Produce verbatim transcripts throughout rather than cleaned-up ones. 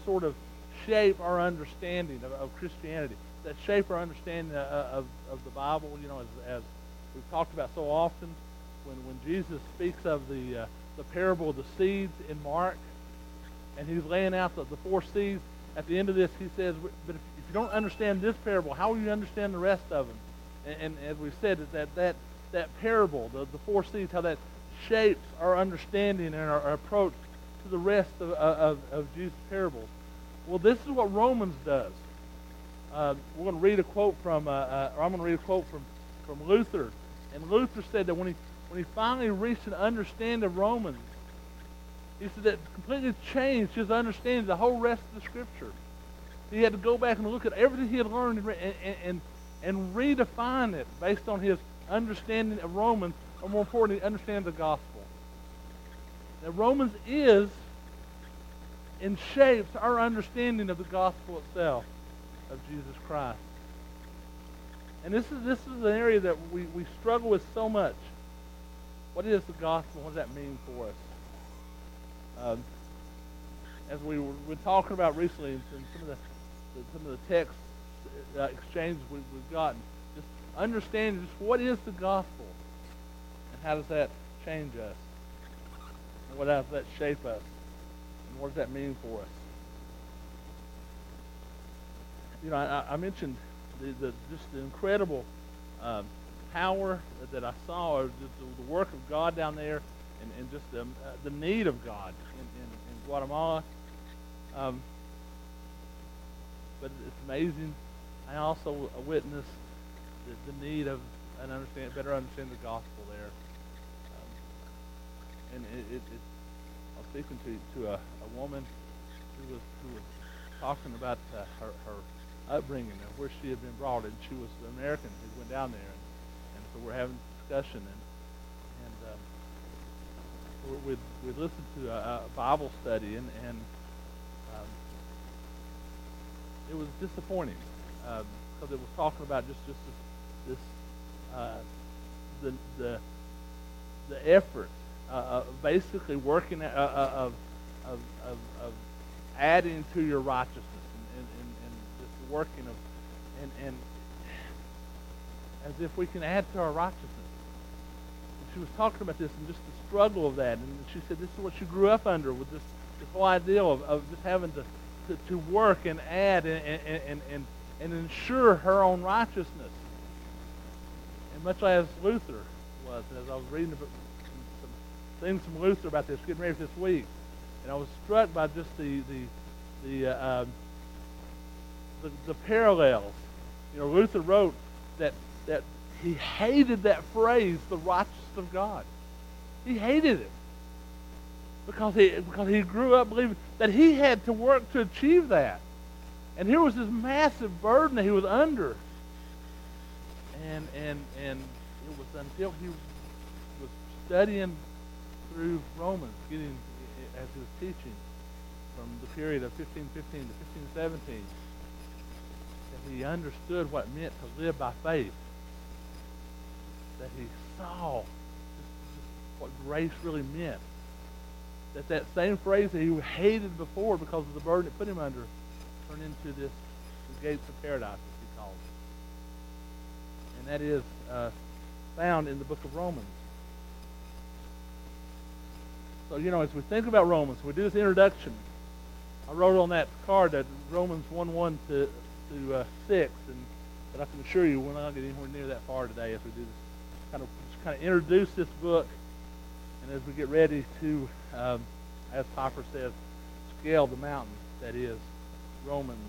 sort of shape our understanding of, of Christianity, that shape our understanding of, of, of the Bible. You know, as, as we've talked about so often, when, when Jesus speaks of the uh, the parable of the seeds in Mark, and he's laying out the, the four seeds, at the end of this he says, but if, if you don't understand this parable, how will you understand the rest of them? And, and as we said, that that that parable, the, the four seeds, how that shapes our understanding and our, our approach to the rest of, of, of Jesus' parables. Well, this is what Romans does. Uh, we're going to read a quote from, uh, uh, or I'm going to read a quote from, from Luther. And Luther said that when he when he finally reached an understanding of Romans, he said that completely changed his understanding of the whole rest of the Scripture. He had to go back and look at everything he had learned and, and, and, and redefine it based on his understanding of Romans, or more importantly, understand the gospel. Now, Romans is and shapes our understanding of the gospel itself of Jesus Christ. And this is this is an area that we, we struggle with so much. What is the gospel? What does that mean for us? Um, as we were, were talking about recently in some of the, the some of the text uh, exchanges we, we've gotten, just understanding just what is the gospel and how does that change us, and what does that shape us, and what does that mean for us? You know, I, I mentioned the, the just the incredible um, power that I saw, or just the, the work of God down there, and, and just the, uh, the need of God in, in, in Guatemala. Um, but it's amazing. I also witnessed the, the need of an understand, better understand the gospel there. Um, and it, it, it, I was speaking to to a, a woman who was who was talking about uh, her her upbringing and where she had been brought, and she was an American who went down there, and, and so we're having discussion, and and um, we we listened to a, a Bible study, and and um, it was disappointing um, because it was talking about just just this, this uh, the the the effort uh, of basically working uh, of, of of of adding to your righteousness. Working of, and, and as if we can add to our righteousness. And she was talking about this and just the struggle of that. And she said this is what she grew up under, with this, this whole idea of, of just having to, to, to work and add and, and, and, and, and ensure her own righteousness. And much as Luther was, and as I was reading about some things from Luther about this, getting ready for this week, and I was struck by just the the the uh, um, The, the parallels. You know, Luther wrote that that he hated that phrase, the righteousness of God. He hated it because he because he grew up believing that he had to work to achieve that, and here was this massive burden that he was under. And and and it was until he was studying through Romans, getting as he was teaching from the period of fifteen fifteen to fifteen seventeen. He understood what it meant to live by faith. That he saw what grace really meant. That that same phrase that he hated before because of the burden it put him under turned into this the gates of paradise, as he calls it. And that is uh, found in the book of Romans. So, you know, as we think about Romans, we do this introduction. I wrote on that card that Romans one one to to uh, six, and but I can assure you we're not going to get anywhere near that far today as we do this kind of just kind of introduce this book, and as we get ready to, um, as Piper says, scale the mountain that is Romans.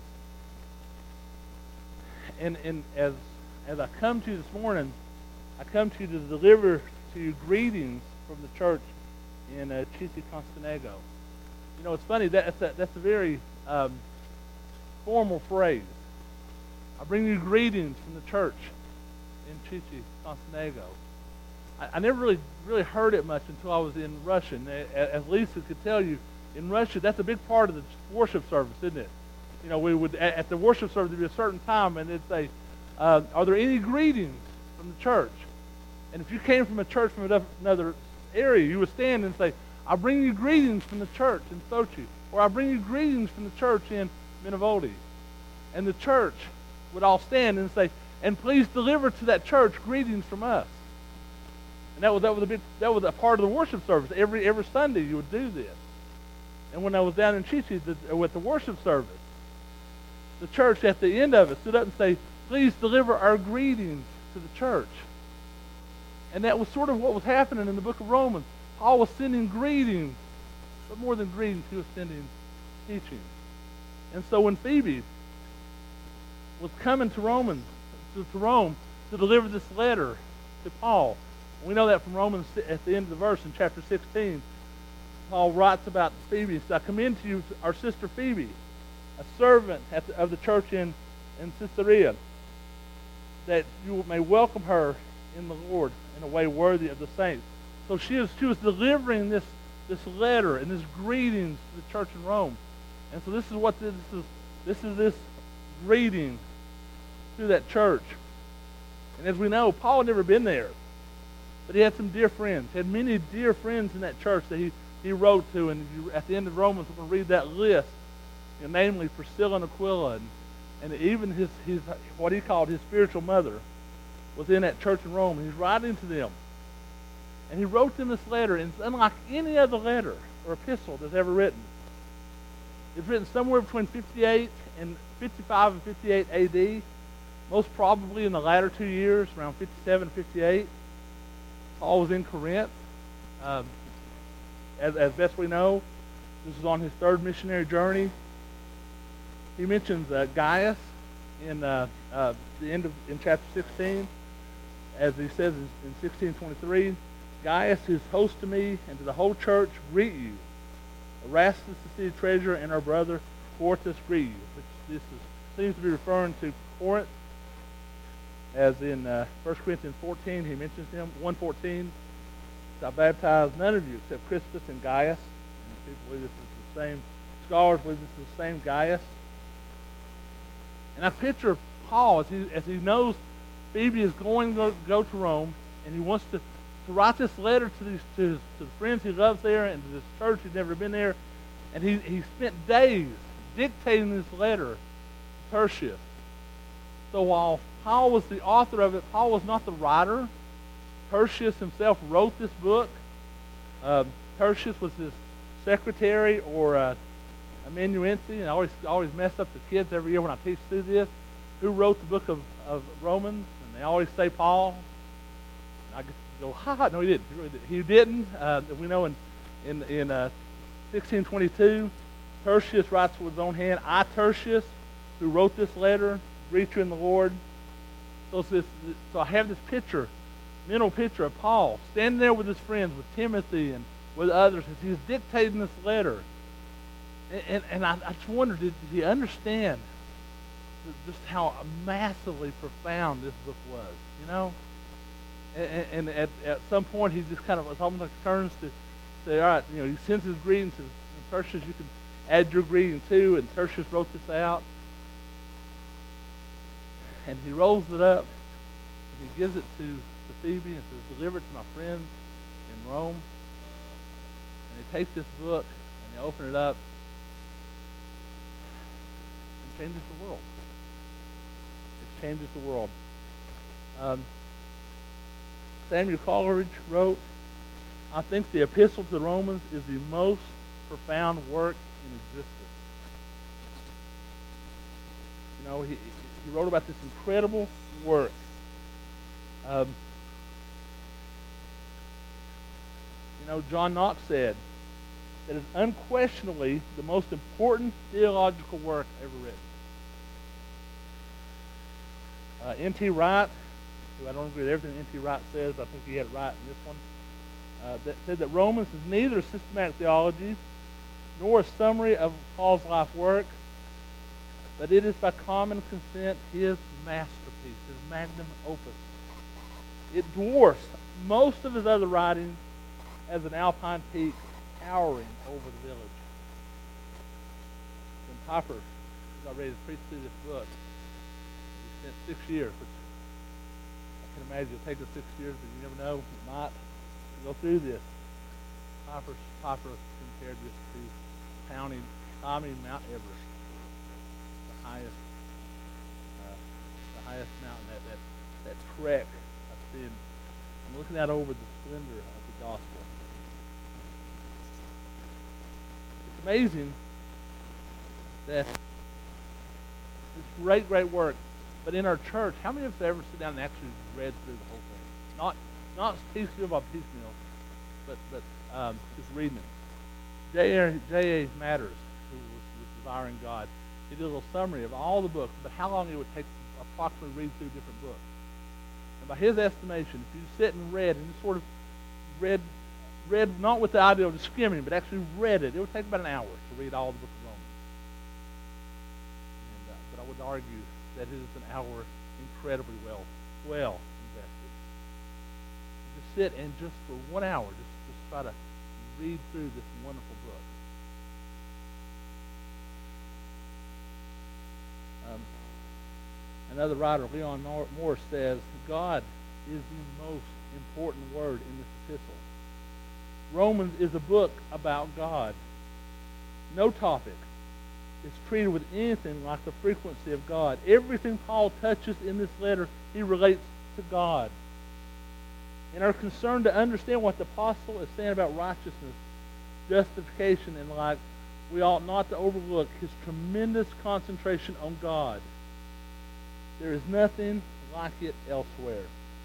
And and as as I come to you this morning, I come to you to deliver to you greetings from the church in uh, Chichiconstanego. You know, it's funny that that's a, that's a very um, formal phrase. I bring you greetings from the church in Chichiconstanego. I, I never really really heard it much until I was in Russia. And as Lisa could tell you, in Russia, that's a big part of the worship service, isn't it? You know, we would at the worship service there'd be a certain time, and they'd say, uh, "Are there any greetings from the church?" And if you came from a church from another area, you would stand and say, "I bring you greetings from the church in Sochi." Or I bring you greetings from the church in Menevode. And the church would all stand and say, and please deliver to that church greetings from us. And that was that was a bit that was a part of the worship service. Every every Sunday you would do this. And when I was down in Chichi the, with the worship service, the church at the end of it stood up and say, please deliver our greetings to the church. And that was sort of what was happening in the book of Romans. Paul was sending greetings, but more than greetings, he was sending teaching. And so when Phoebe was coming to Romans, to, to Rome, to deliver this letter to Paul, we know that from Romans at the end of the verse in chapter sixteen, Paul writes about Phoebe. He says, I commend to you our sister Phoebe, a servant at the, of the church in, in Caesarea, that you may welcome her in the Lord in a way worthy of the saints. So she was, she was delivering this, this letter and this greetings to the church in Rome. And so this is what this is. This is this greeting to that church. And as we know, Paul had never been there, but he had some dear friends. He had many dear friends in that church that he, he wrote to. And you, at the end of Romans, we're going to read that list, you know, namely Priscilla and Aquila, and, and even his, his what he called his spiritual mother was in that church in Rome. And he's writing to them. And he wrote them this letter, and it's unlike any other letter or epistle that's ever written. It's written somewhere between fifty-eight and fifty-five and fifty-eight A D, most probably in the latter two years, around fifty-seven, fifty-eight. Paul was in Corinth. Um, as, as best we know, this is on his third missionary journey. He mentions uh, Gaius in uh, uh, the end of in chapter sixteen, as he says in, in sixteen twenty-three, Gaius, who's host to me and to the whole church, greet you. Erastus, the city treasurer, and our brother Quartus greet you. Which this is, seems to be referring to Corinth, as in uh, First Corinthians fourteen, he mentions him. one fourteen, I baptize none of you except Crispus and Gaius. And people believe this is the same. Scholars believe this is the same Gaius. And I picture Paul as he as he knows Phoebe is going to go, go to Rome, and he wants to, to write this letter to these to, his, to the friends he loves there and to this church who's never been there. And he, he spent days dictating this letter to Tertius. So while Paul was the author of it, Paul was not the writer. Tertius himself wrote this book. Um, Tertius was his secretary or uh, amanuensis, and I always, always mess up the kids every year when I teach through this. Who wrote the book of, of Romans? And they always say Paul. And I get to go, ha ha, no, he didn't. He, really did. he didn't. Uh, we know in, in, in uh, sixteen twenty-two, Tertius writes with his own hand, I, Tertius, who wrote this letter, greet you in the Lord. So, this, so I have this picture, mental picture of Paul standing there with his friends, with Timothy and with others, as he's dictating this letter. And, and, and I, I just wonder, did, did he understand just how massively profound this book was, you know? And, and at, at some point, he just kind of, it's almost like turns to say, all right, you know, he sends his greetings to Tertius. You can add your greeting too. And Tertius wrote this out. And he rolls it up, and he gives it to, to Phoebe and says, deliver it to my friends in Rome. And they take this book, and they open it up, and changes the world. It changes the world. Um, Samuel Coleridge wrote, I think the Epistle to the Romans is the most profound work in existence. You know, he, he wrote about this incredible work. Um, you know, John Knox said that it's unquestionably the most important theological work ever written. Uh, N T Wright, who I don't agree with everything N T Wright says, but I think he had it right in this one, uh, that said that Romans is neither systematic theology nor a summary of Paul's life work, but it is by common consent his masterpiece, his magnum opus. It dwarfs most of his other writings as an alpine peak towering over the village. When Piper got ready to preach through this book, he spent six years, which I can imagine it'll take us six years, but you never know, it might go through this. Piper, Piper compared this to climbing, climbing Mount Everest, the highest, uh, the highest mountain. That that that trek I've seen. I'm looking out over the splendor of the gospel. It's amazing that this great, great work. But in our church, how many of us ever sit down and actually read through the whole thing? Not not piecemeal by piecemeal, but but um, just reading it. J A Matters, who was, was Desiring God, he did a little summary of all the books, but how long it would take to approximately read through different books. And by his estimation, if you sit and read and just sort of read, read not with the idea of skimming, but actually read it, it would take about an hour to read all the book of Romans. And, uh, but I would argue that it is an hour incredibly well, well invested. Just sit and just for one hour, just, just try to read through this wonderful book. Um, another writer, Leon Moore, says, God is the most important word in this epistle. Romans is a book about God. No topic is treated with anything like the frequency of God. Everything Paul touches in this letter, he relates to God. And are concerned to understand what the apostle is saying about righteousness, justification, and like, we ought not to overlook his tremendous concentration on God. There is nothing like it elsewhere.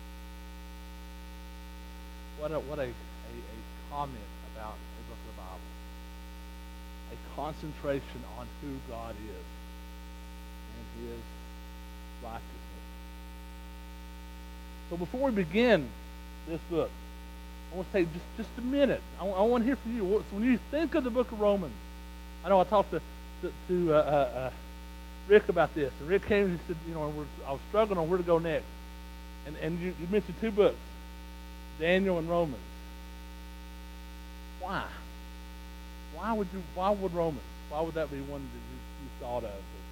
What a what a, a, a comment about the book of the Bible. A concentration on who God is and his righteousness. So before we begin this book, I want to take just, just a minute. I, I want to hear from you. So when you think of the book of Romans, I know I talked to, to, to uh, uh, Rick about this. And Rick came and he said, you know, we're, I was struggling on where to go next. And, and you, you mentioned two books, Daniel and Romans. Why? Why would you? Why would Romans? Why would that be one that you, you thought of?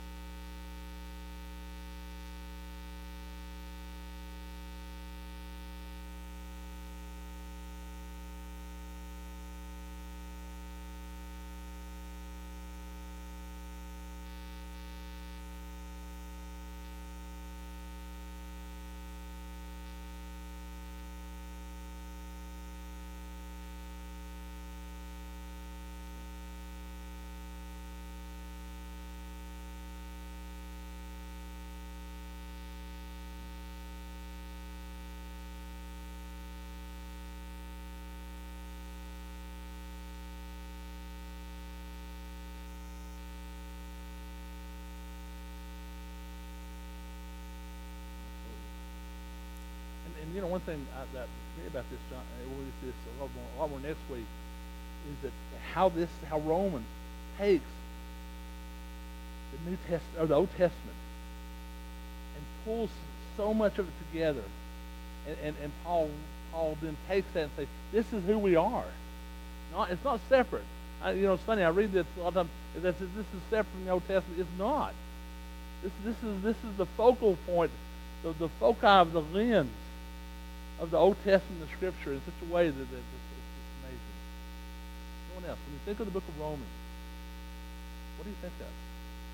And you know, one thing I, that me about this, John, we'll get this a lot more, a lot more next week, is that how this, how Romans takes the New Testament or the Old Testament and pulls so much of it together, and, and, and Paul Paul then takes that and says, "This is who we are." Not, it's not separate. I, you know, it's funny. I read this a lot of times. That says this is separate from the Old Testament. It's not. This this is this is the focal point, the the foci of the lens of the Old Testament and the Scripture in such a way that, that it's, it's amazing. No one else. When you think of the book of Romans, what do you think of?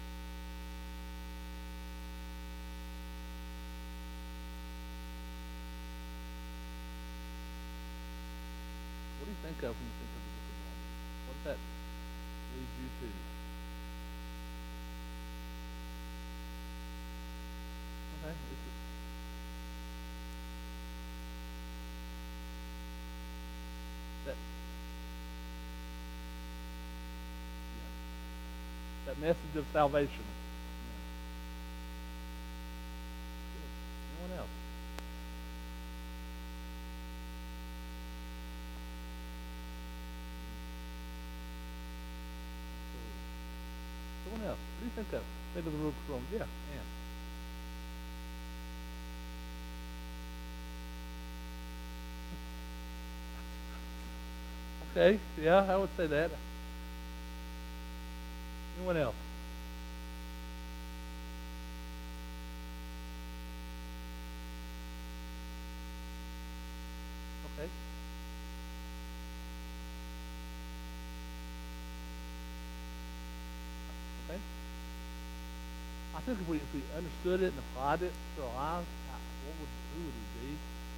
What do you think of when you think of the book of Romans? What does that lead you to? Okay. It's, that yeah. that message of salvation. Yeah. Anyone else? Someone else. What do you think of? Think of the book of Romans. Yeah, yeah. Okay, yeah, I would say that. Anyone else? Okay. I think if we if we understood it and applied it to our lives, how, what would who would we be?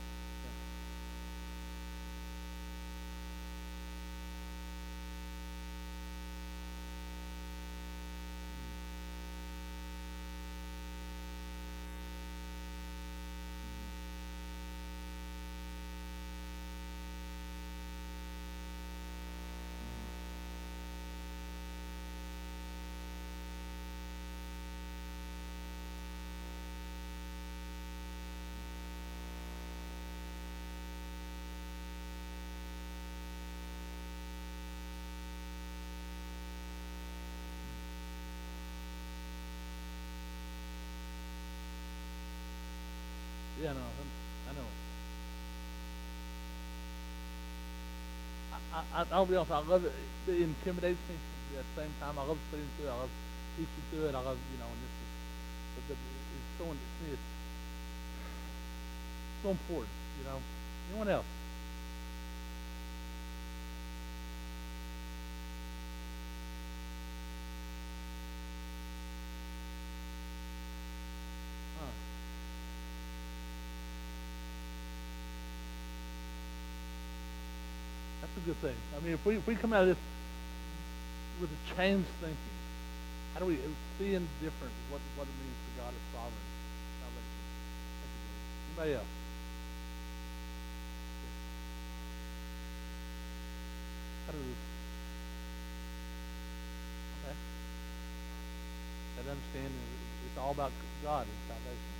Yeah, no, I know. I, I, I'll be honest. I love it. It intimidates me at the same time. I love studying through it. I love teaching through it. I love, you know, and this is, but the, it's so, to me, it's so important. You know, anyone else? Huh. That's a good thing. I mean, if we if we come out of this with a changed thinking, how do we see in different what what it means for God is sovereign salvation? That's a good. Anybody else? How do we? Okay. That understanding is it's all about God and salvation.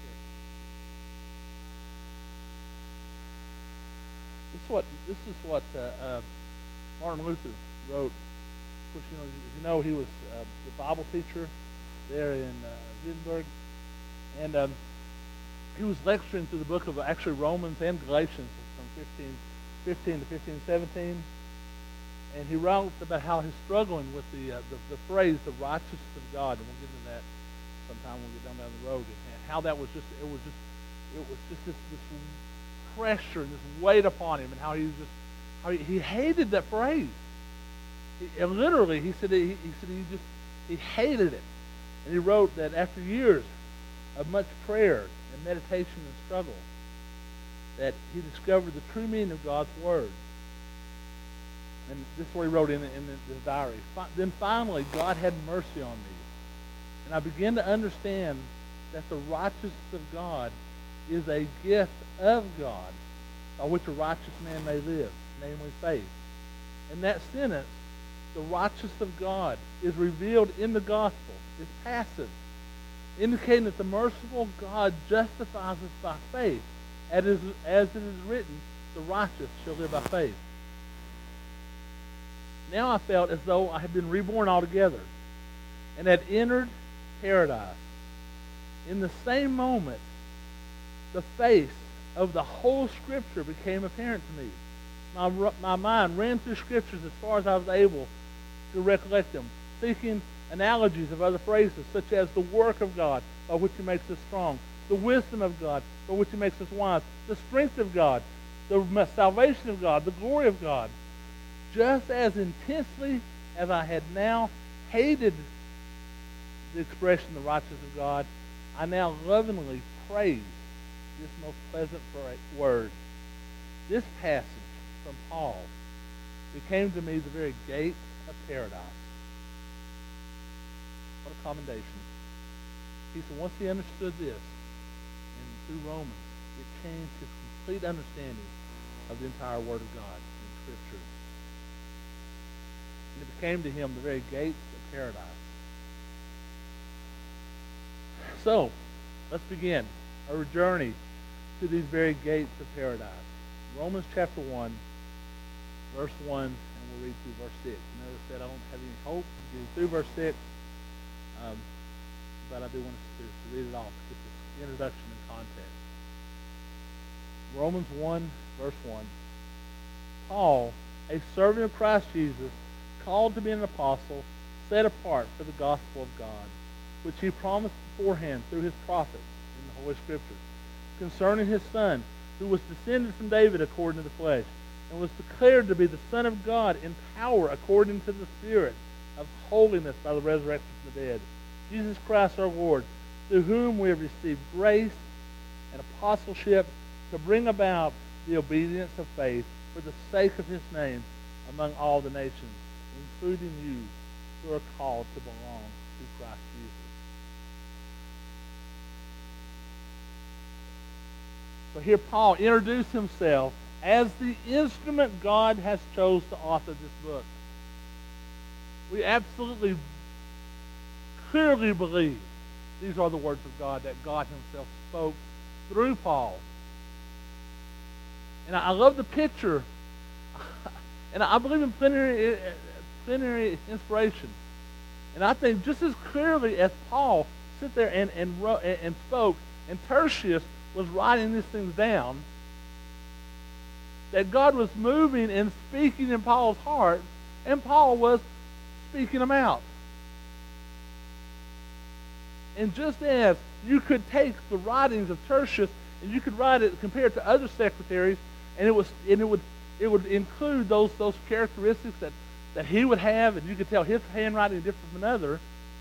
This is what this is what uh, uh, Martin Luther wrote. Of course, you know, as you know, he was uh, the Bible teacher there in uh, Wittenberg, and um, he was lecturing through the book of actually Romans and Galatians from fifteen, fifteen to fifteen, seventeen, and he wrote about how he's struggling with the uh, the, the phrase "the righteousness of God," and we'll get into that sometime when we get down down the road, and how that was just it was just it was just this this pressure and this weight upon him, and how he was just how he, he hated that phrase. He, and literally, he said he, he said he just he hated it, and he wrote that after years of much prayer and meditation and struggle, that he discovered the true meaning of God's word. And this is what he wrote in, in his diary. Then finally, God had mercy on me, and I began to understand that the righteousness of God is a gift of God by which a righteous man may live, namely faith. In that sentence, the righteousness of God is revealed in the gospel. It's passive, indicating that the merciful God justifies us by faith, as it is, as it is written, the righteous shall live by faith. Now I felt as though I had been reborn altogether and had entered paradise. In the same moment, the face of the whole Scripture became apparent to me. My, my mind ran through Scriptures as far as I was able to recollect them, seeking analogies of other phrases, such as the work of God, by which He makes us strong, the wisdom of God, by which He makes us wise, the strength of God, the salvation of God, the glory of God. Just as intensely as I had now hated the expression, the righteousness of God, I now lovingly praise this most pleasant word. This passage from Paul became to me the very gate of paradise. What a commendation. He said once he understood this, and through Romans, it changed his complete understanding of the entire Word of God in Scripture. And it became to him the very gates of paradise. So, let's begin our journey to these very gates of paradise. Romans chapter one, verse one, and we'll read through verse six. You notice that I don't have any hope to get through verse six, um, but I do want us to, to read it all to get this introduction and context. Romans one, verse one. Paul, a servant of Christ Jesus, called to be an apostle, set apart for the gospel of God, which he promised beforehand through his prophets in the Holy Scriptures, concerning his Son, who was descended from David according to the flesh, and was declared to be the Son of God in power according to the Spirit of holiness by the resurrection from the dead, Jesus Christ our Lord, through whom we have received grace and apostleship to bring about the obedience of faith for the sake of his name among all the nations, including you who are called to belong to Christ Jesus. So here Paul introduced himself as the instrument God has chose to author this book. We absolutely clearly believe these are the words of God that God himself spoke through Paul. And I love the picture. And I believe in plenary, plenary inspiration. And I think just as clearly as Paul sit there and, and, wrote, and, and spoke, and Tertius was writing these things down, that God was moving and speaking in Paul's heart, and Paul was speaking them out. And just as you could take the writings of Tertius and you could write it, compare it to other secretaries, and it was and it would it would include those those characteristics that, that he would have, and you could tell his handwriting is different from another.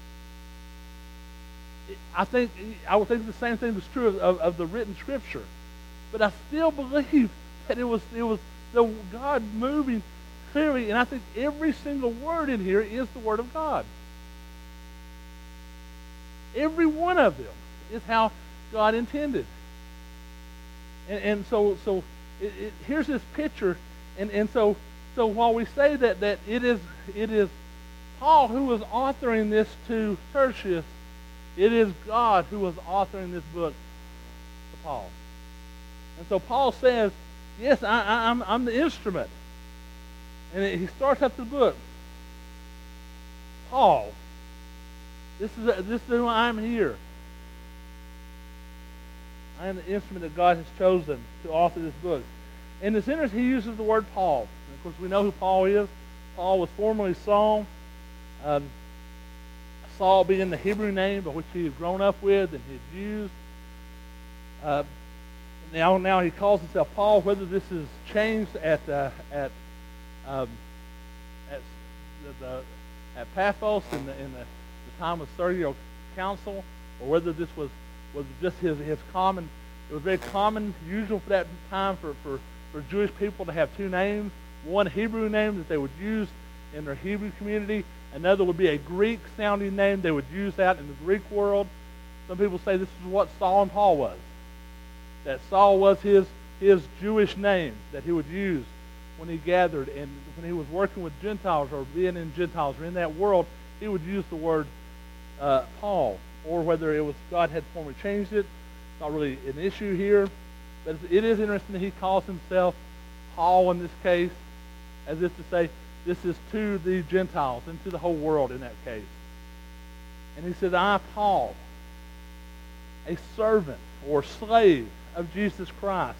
I think I would think the same thing was true of, of, of the written scripture, but I still believe that it was it was the God moving clearly, and I think every single word in here is the word of God. Every one of them is how God intended. And, and so so it, it, here's this picture, and, and so so while we say that, that it is it is Paul who was authoring this to Tertius, it is God who was authoring this book to Paul. And so Paul says, yes, I, I, I'm, I'm the instrument. And it, he starts up the book. Paul, this is, this is who I'm here. I am the instrument that God has chosen to author this book. In this interest, he uses the word Paul. And of course, we know who Paul is. Paul was formerly Saul. Um, Saul being the Hebrew name by which he had grown up with and he had used. Uh, now, now he calls himself Paul. Whether this is changed at uh, at um, at the, the at Paphos in the in the, the time of Sergio Council, or whether this was was just his his common. It was very common, usual for that time for, for, for Jewish people to have two names. One Hebrew name that they would use in their Hebrew community. Another would be a Greek-sounding name they would use out in the Greek world. Some people say this is what Saul and Paul was. That Saul was his, his Jewish name that he would use when he gathered. And when he was working with Gentiles or being in Gentiles or in that world, he would use the word uh, Paul. Or whether it was God had formally changed it. Not really an issue here. But it is interesting that he calls himself Paul in this case, as if to say, this is to the Gentiles and to the whole world in that case. And he said, I, Paul, a servant or slave of Jesus Christ.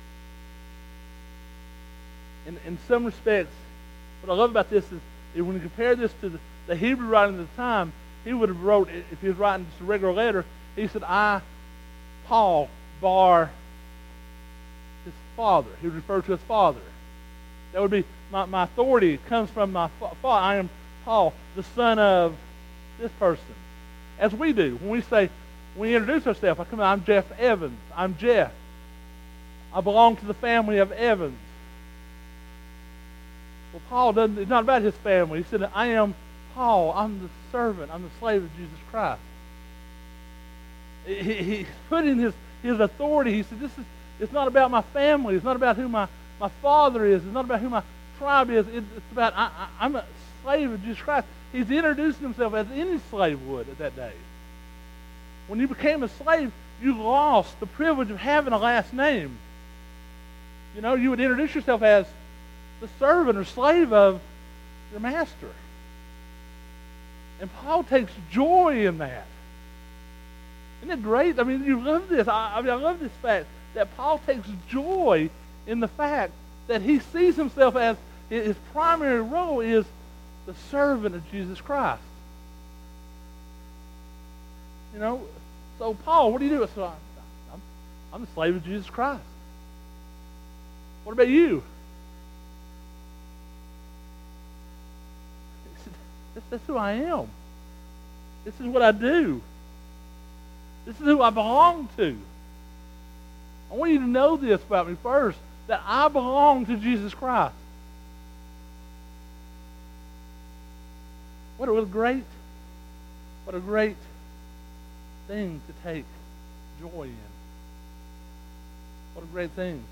In, in some respects, what I love about this is, is when you compare this to the, the Hebrew writing at the time, he would have wrote, if he was writing just a regular letter, he said, I, Paul, bar his father. He would refer to his father. That would be, my, my authority comes from my father. I am Paul, the son of this person. As we do. When we say, when we introduce ourselves, I come out, I'm Jeff Evans. I'm Jeff. I belong to the family of Evans. Well, Paul doesn't, it's not about his family. He said, I am Paul. I'm the servant. I'm the slave of Jesus Christ. He, he's putting his, his authority. He said, this is, it's not about my family. It's not about who my, my father is. It's not about who my tribe is. It's, it's about, I, I, I'm a slave of Jesus Christ. He's introducing himself as any slave would at that day. When you became a slave, you lost the privilege of having a last name. You know, you would introduce yourself as the servant or slave of your master. And Paul takes joy in that. Isn't it great? I mean, you love this. I, I mean, I love this fact that Paul takes joy in the fact that he sees himself as his primary role is the servant of Jesus Christ. You know, so Paul, what do you do? So I'm, I'm the slave of Jesus Christ. What about you? He said, that's, that's who I am. This is what I do. This is who I belong to. I want you to know this about me first, that I belong to Jesus Christ. What a, what a great, what a great thing to take joy in. What a great thing.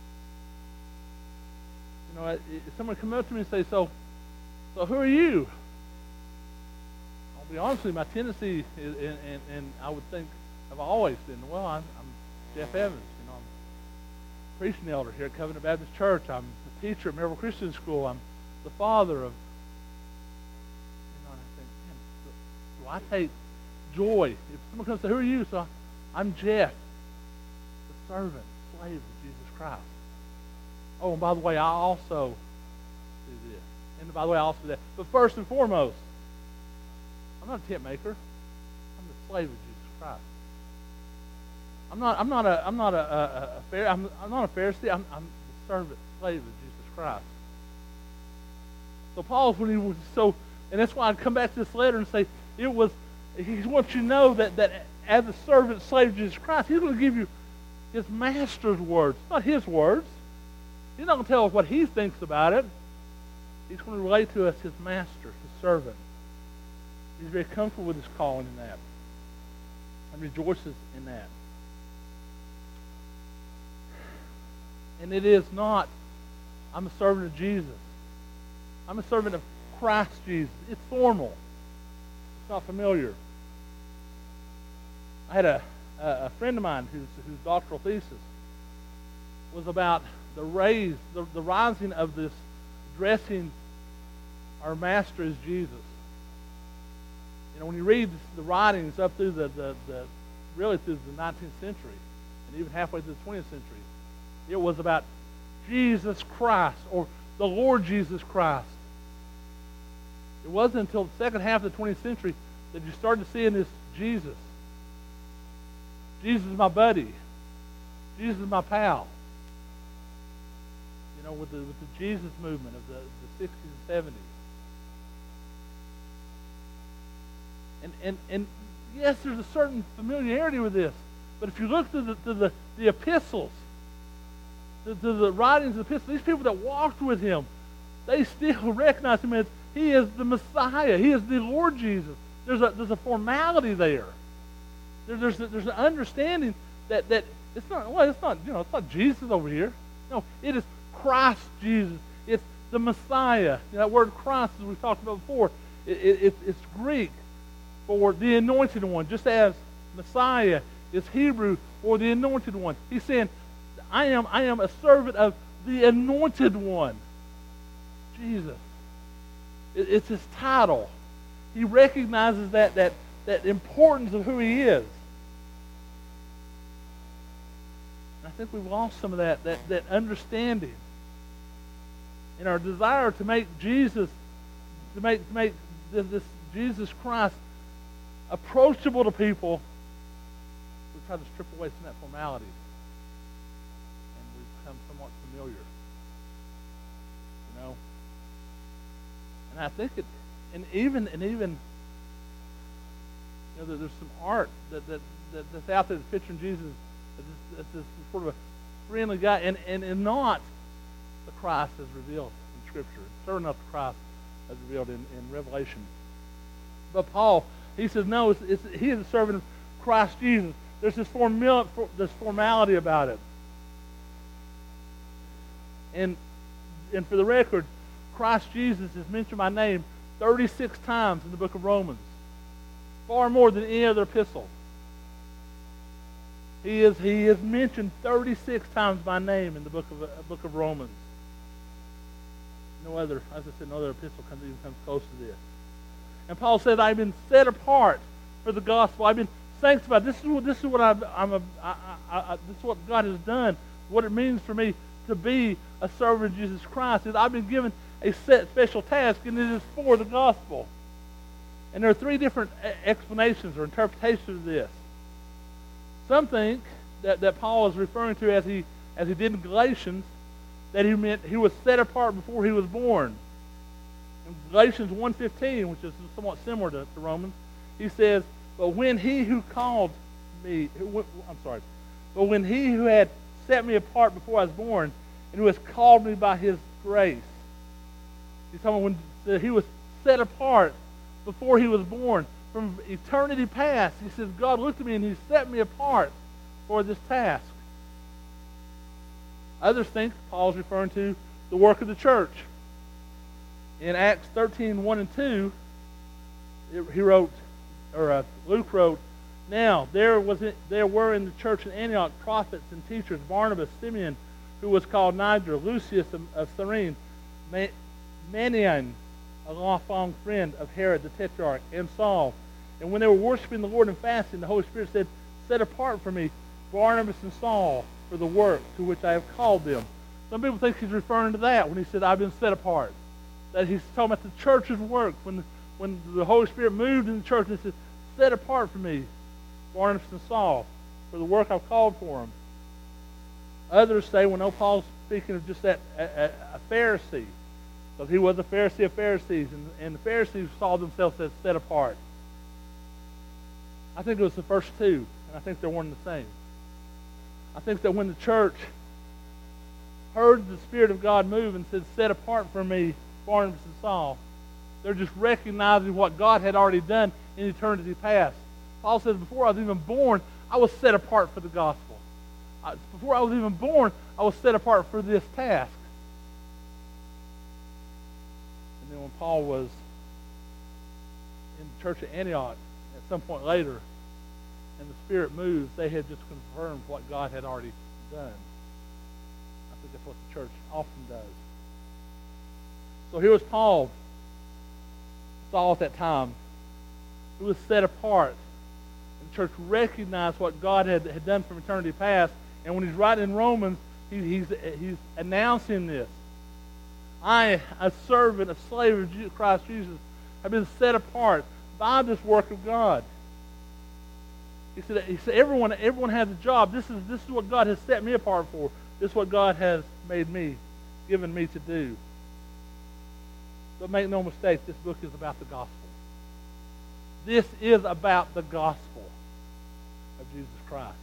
You know, if someone come up to me and say, so, so who are you? I'll be honest with you, my tendency is, and, and, and I would think, I've always been, well, I'm, I'm Jeff Evans. You know, I'm a preaching elder here at Covenant Baptist Church. I'm a teacher at Maryville Christian School. I'm the father of, you know, and I think, man, do, do I take joy? If someone comes and says, who are you? So I'm Jeff, the servant, slave of Jesus Christ. Oh, and by the way, I also do this. And by the way, I also do that. But first and foremost, I'm not a tent maker. I'm the slave of Jesus Christ. I'm not. I'm not a. I'm not a. a, a, a I'm, I'm not a Pharisee. I'm, I'm the servant, slave of Jesus Christ. So Paul's when he was so, and that's why I come back to this letter and say it was. He wants you to know that that as a servant, slave of Jesus Christ, he's going to give you his master's words, not his words. He's not going to tell us what he thinks about it. He's going to relate to us his master, his servant. He's very comfortable with his calling in that, and rejoices in that. And it is not, I'm a servant of Jesus. I'm a servant of Christ Jesus. It's formal. It's not familiar. I had a, a, a friend of mine whose, whose doctoral thesis was about the raise, the, the rising of this dressing our master as Jesus. You know, when you read the writings up through the, the, the really through the nineteenth century, and even halfway through the twentieth century, it was about Jesus Christ, or the Lord Jesus Christ. It wasn't until the second half of the twentieth century that you started seeing this Jesus. Jesus is my buddy. Jesus is my pal. You know, with the with the Jesus movement of the, the sixties and seventies. And, and and yes, there's a certain familiarity with this. But if you look to the to the, the epistles, to, to the writings of the epistles, these people that walked with him, they still recognize him as he is the Messiah. He is the Lord Jesus. There's a there's a formality there. there there's a, there's an understanding that, that it's not well, it's not you know it's not Jesus over here. No, it is Christ Jesus. It's the Messiah. You know, that word Christ, as we talked about before, it, it, it, it's Greek for the anointed one, just as Messiah is Hebrew for the anointed one. He's saying, I am I am a servant of the anointed one, Jesus. It, it's his title. He recognizes that, that, that importance of who he is. And I think we've lost some of that, that, that understanding. In our desire to make Jesus, to make, to make this, this Jesus Christ approachable to people, we try to strip away some of that formality. And we become somewhat familiar. You know? And I think it, and even, and even, you know, there's some art that, that, that that's out there that's picturing Jesus as this, as this sort of a friendly guy, and, and, and not the Christ as revealed in Scripture. Certainly not the Christ as revealed in, in Revelation. But Paul, he says, no, it's, it's, he is a servant of Christ Jesus. There's this, formula, this formality about it. And, and for the record, Christ Jesus is mentioned by name thirty-six times in the book of Romans. Far more than any other epistle. He is, he is mentioned thirty-six times by name in the book of, uh, book of Romans. No other, as I said, no other epistle comes, even comes close to this. And Paul said, I've been set apart for the gospel. I've been sanctified. This is what, this is what I've, I'm a, I, I, I, this is what God has done. What it means for me to be a servant of Jesus Christ is I've been given a set special task, and it is for the gospel. And there are three different explanations or interpretations of this. Some think that, that Paul is referring to, as he as he did in Galatians, that he meant he was set apart before he was born. In Galatians one fifteen, which is somewhat similar to, to Romans, he says, but when he who called me, I'm sorry, but when he who had set me apart before I was born, and who has called me by his grace. He's talking about when he was set apart before he was born. From eternity past, he says, God looked at me and he set me apart for this task. Others think Paul's referring to the work of the church. In Acts thirteen, one and two, it, he wrote, or uh, Luke wrote, now there was there were in the church in Antioch prophets and teachers, Barnabas, Simeon, who was called Niger, Lucius of, of Cyrene, Manaen, a lifelong friend of Herod the Tetrarch, and Saul. And when they were worshiping the Lord and fasting, the Holy Spirit said, set apart for me Barnabas and Saul for the work to which I have called them. Some people think he's referring to that when he said, I've been set apart. That he's talking about the church's work. When, when the Holy Spirit moved in the church and said, set apart for me Barnabas and Saul for the work I've called for them. Others say, well, no, Paul's speaking of just that, a, a, a Pharisee. Because he was a Pharisee of Pharisees, and, and the Pharisees saw themselves as set apart. I think it was the first two, and I think they're one and the same. I think that when the church heard the Spirit of God move and said, set apart for me Barnabas and Saul, they're just recognizing what God had already done in eternity past. Paul says, before I was even born, I was set apart for the gospel. I, before I was even born, I was set apart for this task. And then when Paul was in the church at Antioch, at some point later, and the Spirit moved, they had just confirmed what God had already done. I think that's what the church often does. So here was Paul, Saul at that time, who was set apart. And the church recognized what God had, had done from eternity past. And when he's writing in Romans, he, he's, he's announcing this. I, a servant, a slave of Christ Jesus, have been set apart by this work of God. He said, he said everyone, everyone has a job. This is, this is what God has set me apart for. This is what God has made me, given me to do. But make no mistake, this book is about the gospel. This is about the gospel of Jesus Christ.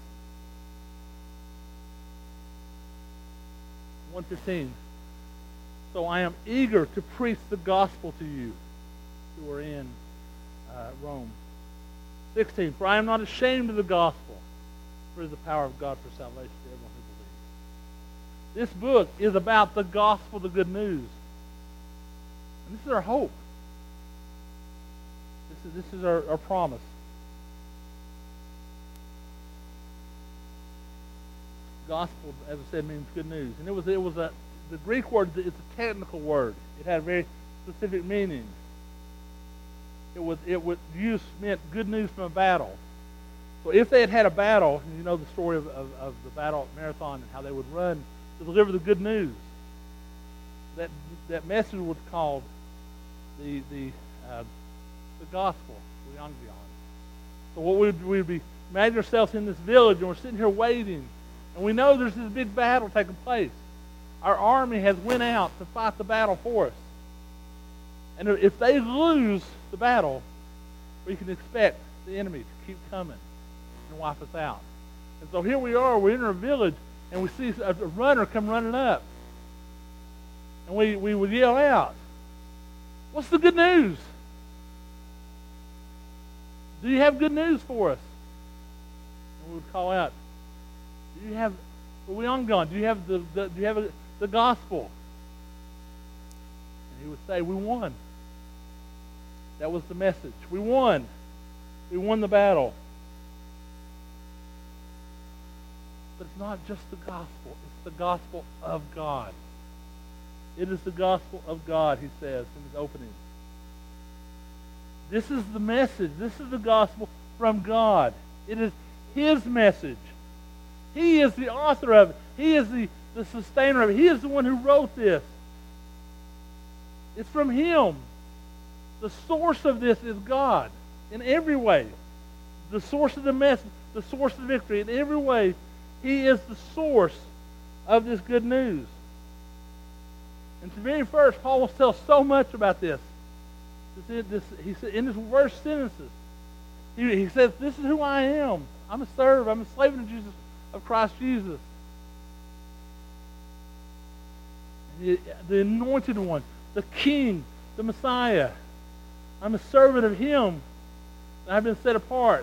one fifteen. So I am eager to preach the gospel to you who are in uh, Rome. sixteen. For I am not ashamed of the gospel, for it is the power of God for salvation to everyone who believes. This book is about the gospel, the good news. And this is our hope. This is, this is our, our promise. Gospel, as I said, means good news. And it was it was a the Greek word, it's a technical word. It had a very specific meaning. It was it was used meant good news from a battle. So if they had had a battle, and you know the story of, of, of the battle at Marathon and how they would run to deliver the good news, that that message was called the the uh, the gospel, the Evangelion. So what we'd we'd be imagine ourselves in this village and we're sitting here waiting, and we know there's this big battle taking place. Our army has went out to fight the battle for us. And if they lose the battle, we can expect the enemy to keep coming and wipe us out. And so here we are, we're in our village, and we see a runner come running up. And we, we would yell out, what's the good news? Do you have good news for us? And we would call out, do you have, are we on God? Do you have the, the do you have a, the gospel? And he would say, we won. That was the message. We won. We won the battle. But it's not just the gospel. It's the gospel of God. It is the gospel of God, he says in his opening. This is the message. This is the gospel from God. It is his message. He is the author of it. He is the, the sustainer of it. He is the one who wrote this. It's from him. The source of this is God in every way. The source of the message, the source of the victory. In every way, he is the source of this good news. And the very first, Paul will tell so much about this. this, this he said in his first sentences, He, he says, this is who I am. I'm a servant. I'm a slave of Jesus, of Christ Jesus. The, the anointed one, the king, the Messiah. I'm a servant of him. And I've been set apart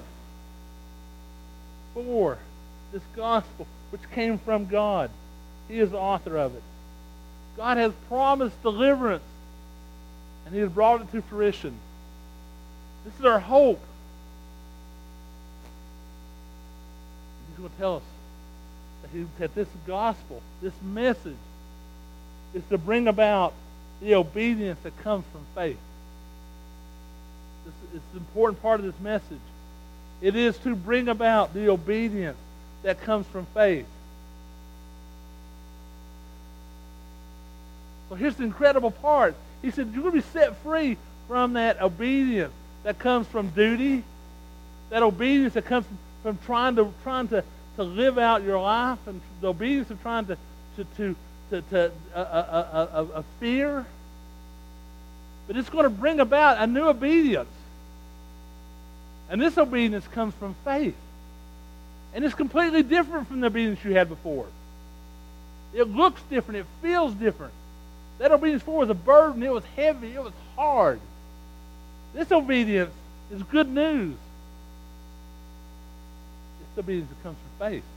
for this gospel, which came from God. He is the author of it. God has promised deliverance, and he has brought it to fruition. This is our hope. He's going to tell us that, he, that this gospel, this message, is to bring about the obedience that comes from faith. This is an important part of this message. It is to bring about the obedience that comes from faith. So here's the incredible part. He said, you're going to be set free from that obedience that comes from duty, that obedience that comes from, from trying to trying to, to live out your life, and the obedience of trying to to to to, to a, a, a, a fear. But it's going to bring about a new obedience, and this obedience comes from faith, and it's completely different from the obedience you had before. It looks different. It feels different. That obedience before was a burden. It was heavy. It was hard. This obedience is good news. This obedience that comes from faith.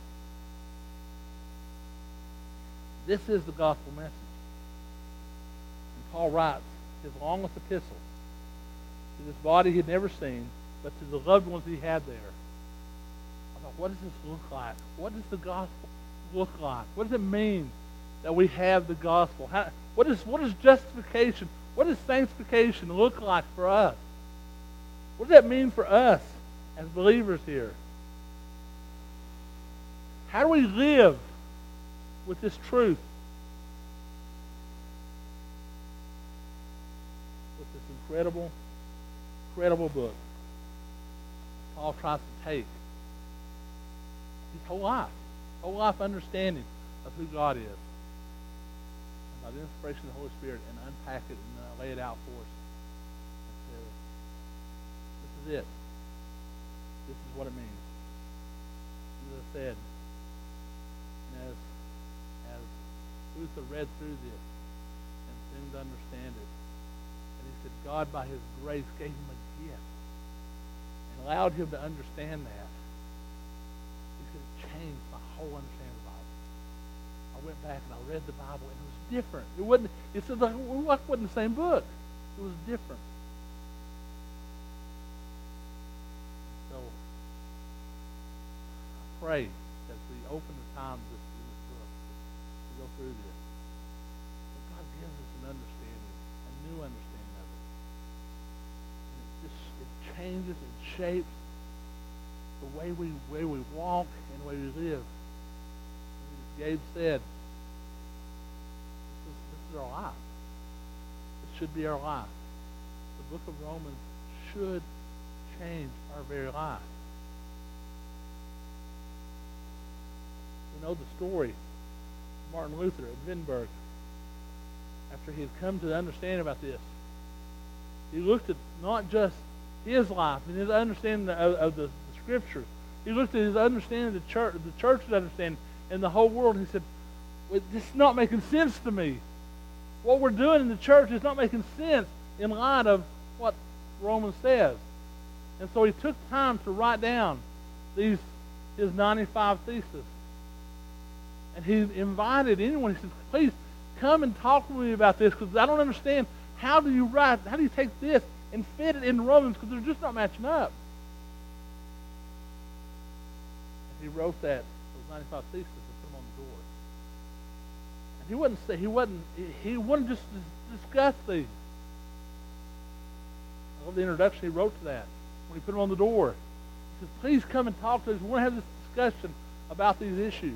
This is the gospel message. And Paul writes his longest epistle to this body he'd never seen, but to the loved ones he had there. About what does this look like? What does the gospel look like? What does it mean that we have the gospel? How, what is what is justification? What does sanctification look like for us? What does that mean for us as believers here? How do we live with this truth? With this incredible, incredible book Paul tries to take his whole life, whole life understanding of who God is, and by the inspiration of the Holy Spirit, and unpack it and uh, lay it out for us. And say, this is it. This is what it means. As I said, and as as Luther read through this and seemed to understand it, and he said, God by his grace gave him a gift and allowed him to understand that. He said, it changed my whole understanding of the Bible. I went back and I read the Bible, and it was different. It wasn't. It said like, it wasn't the same book. It was different. So I pray that as we open the time to this book, to go through this, that God gives us an understanding, a new understanding of it. And it just it changes, it shapes the way we way we walk and the way we live. As Gabe said, this is, this is our life. It should be our life. The book of Romans should change our very life. We know the story of Martin Luther at Wittenberg. After he had come to the understanding about this, he looked at not just his life and his understanding of, of the, the Scriptures. He looked at his understanding of the church, the church's understanding, and the whole world. And he said, well, "This is not making sense to me. What we're doing in the church is not making sense in light of what Romans says." And so he took time to write down these his ninety-five theses. And he invited anyone. He said, "Please come and talk to me about this, because I don't understand. How do you write? How do you take this and fit it in Romans? Because they're just not matching up." And he wrote that those ninety-five theses and put them on the door. And he wouldn't say he wasn't he wouldn't just discuss these. I love the introduction he wrote to that when he put them on the door. He says, "Please come and talk to us. We want to have this discussion about these issues."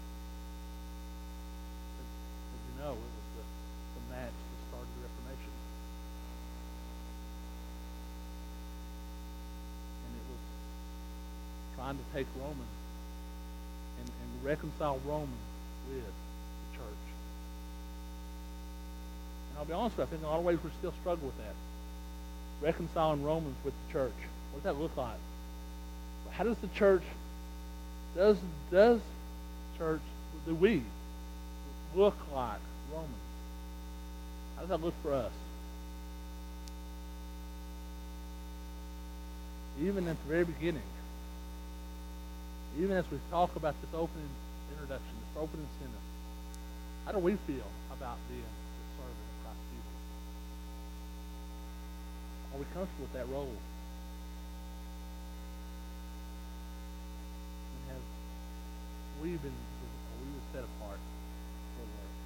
No, it was the, the match that started the Reformation. And it was trying to take Romans and, and reconcile Romans with the church. And I'll be honest with you, I think in a lot of ways we still struggle with that. Reconciling Romans with the church. What does that look like? how does the church, does, does church, do we look like Romans? How does that look for us? Even at the very beginning, even as we talk about this opening introduction, this opening sentence, how do we feel about being the servant of Christ Jesus? Are we comfortable with that role? And have we been, are we been set apart for the Lord?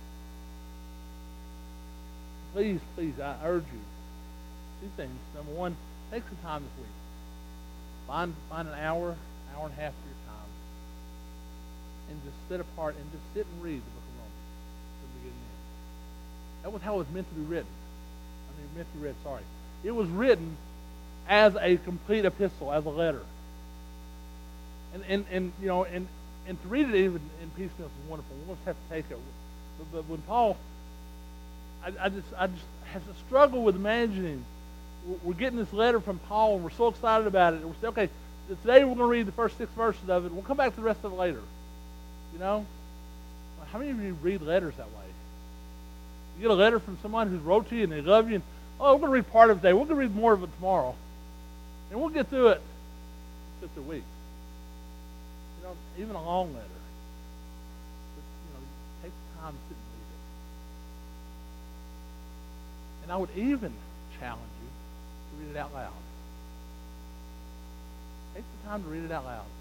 Please, please, I urge you, two things. Number one, take some time this week. Find, find an hour, hour and a half of your time, and just sit apart and just sit and read the book of Romans from beginning to end. That was how it was meant to be written. I mean, meant to be read, sorry. It was written as a complete epistle, as a letter. And, and, and you know, and, and to read it even in piecemeal is wonderful. We almost have to take it. But, but when Paul, I, I just I just have to struggle with imagining we're getting this letter from Paul, and we're so excited about it. And we say, okay, today we're going to read the first six verses of it. We'll come back to the rest of it later. You know? How many of you read letters that way? You get a letter from someone who's wrote to you, and they love you, and, oh, we're going to read part of it today. We're going to read more of it tomorrow. And we'll get through it just a week. You know, even a long letter. But, you know, take the time to sit and read it. And I would even challenge you to read it out loud. Take the time to read it out loud.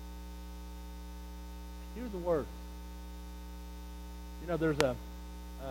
Hear the words. You know, there's a, uh,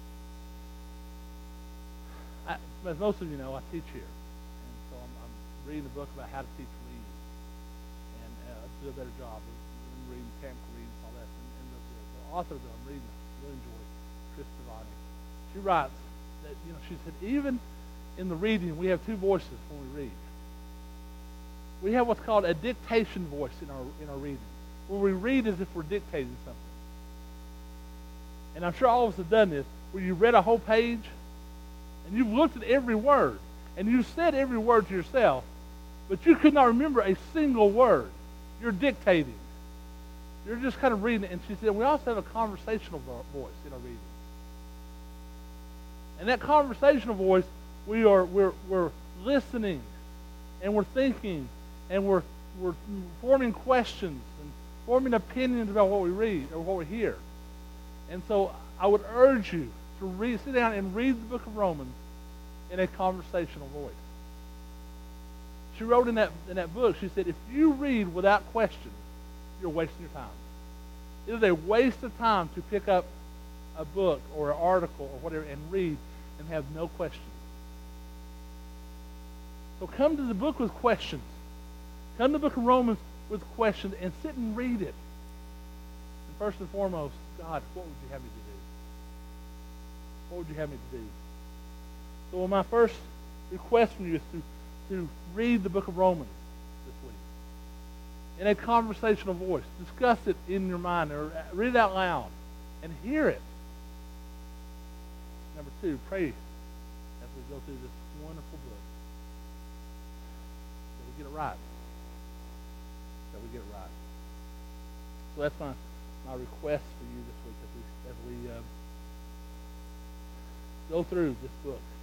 I, as most of you know, I teach here. And so I'm, I'm reading a book about how to teach reading and uh, do a better job of reading, technical reading, all that. And, and the, the, the author that I'm reading, I really enjoy, Chris Savani. She writes that, you know, she said, even in the reading, we have two voices when we read. We have what's called a dictation voice in our in our reading, where we read as if we're dictating something. And I'm sure all of us have done this, where you read a whole page, and you've looked at every word, and you said every word to yourself, but you could not remember a single word. You're dictating. You're just kind of reading it. And she said, we also have a conversational voice in our reading. And that conversational voice, we are we're we're listening, and we're thinking, and we're we're forming questions and forming opinions about what we read or what we hear. And so I would urge you to read, sit down and read the book of Romans in a conversational voice. She wrote in that in that book, she said, if you read without question, you're wasting your time. It is a waste of time to pick up a book or an article or whatever and read and have no questions. So come to the book with questions. Come to the book of Romans with questions and sit and read it. And first and foremost, God, what would you have me to do? What would you have me to do? So my first request from you is to, to read the book of Romans this week in a conversational voice. Discuss it in your mind or read it out loud and hear it. Number two, pray as we go through this wonderful book. That we get it right. That we get it right. So that's my, my request for you this week as we, as we uh, go through this book.